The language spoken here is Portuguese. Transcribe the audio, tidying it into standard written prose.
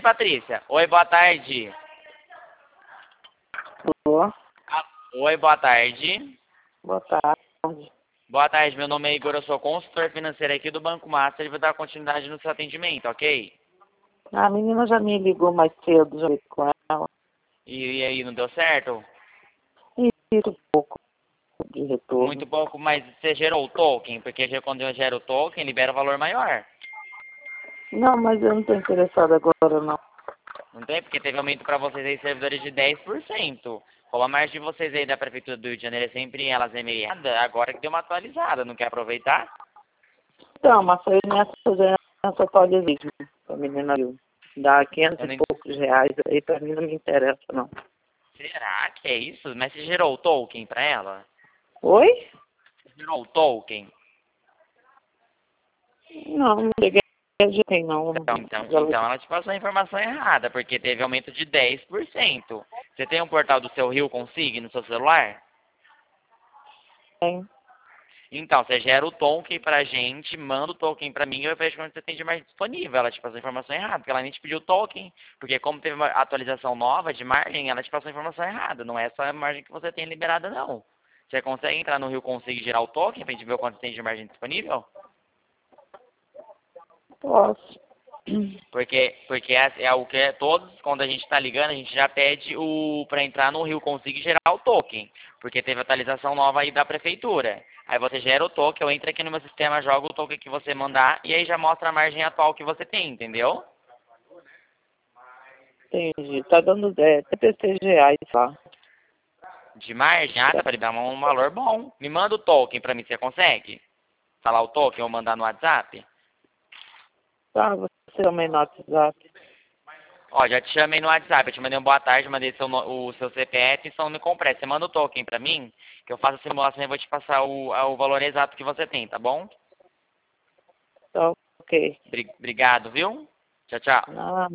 Patrícia. Oi, boa tarde. Boa. Oi, boa tarde. Boa tarde. Boa tarde, meu nome é Igor, eu sou consultor financeiro aqui do Banco Master e vou dar continuidade no seu atendimento, ok? A menina já me ligou mais cedo, já falei com ela. E aí, não deu certo? E isso um pouco de retorno. Muito pouco, mas você gerou o token? Porque quando eu gero o token, libera o valor maior. Não, mas eu não estou interessada agora, não. Não tem? Porque teve aumento para vocês aí, servidores de 10%. Como a margem de vocês aí da Prefeitura do Rio de Janeiro é sempre elas é meada, agora que deu uma atualizada, não quer aproveitar? Então, mas foi nessa atualização que a menina viu. Dá 500 Eu e nem... poucos reais, aí pra mim não me interessa, não. Será que é isso? Mas você gerou o token para ela? Oi? Você gerou o token? Não cheguei a jeito, não. Então ela te passou a informação errada, porque teve aumento de 10%. Você tem um portal do seu Rio Consig no seu celular? Tem. Então, você gera o token pra gente, manda o token pra mim e eu vejo quando você tem de margem disponível. Ela te passou a informação errada, porque ela nem te pediu o token. Porque como teve uma atualização nova de margem, ela te passou a informação errada. Não é essa a margem que você tem liberada, não. Você consegue entrar no Rio Consig e gerar o token pra gente ver o quanto tem de margem disponível? Posso. Porque é o que todos, quando a gente está ligando, a gente já pede para entrar no Rio Consig gerar o token. Porque teve atualização nova aí da prefeitura. Aí você gera o token, eu entro aqui no meu sistema, jogo o token que você mandar e aí já mostra a margem atual que você tem, entendeu? Entendi. Tá dando 36 reais lá. De margem, dá para dar um valor bom. Me manda o token para mim, você consegue? Falar o token ou mandar no WhatsApp? Tá, você também no WhatsApp. Ó, já te chamei no WhatsApp, eu te mandei um boa tarde, mandei o seu CPF e seu nome completo. Você manda o token pra mim, que eu faço a simulação e vou te passar o valor exato que você tem, tá bom? Tá ok. Obrigado, viu? Tchau, tchau. Ah,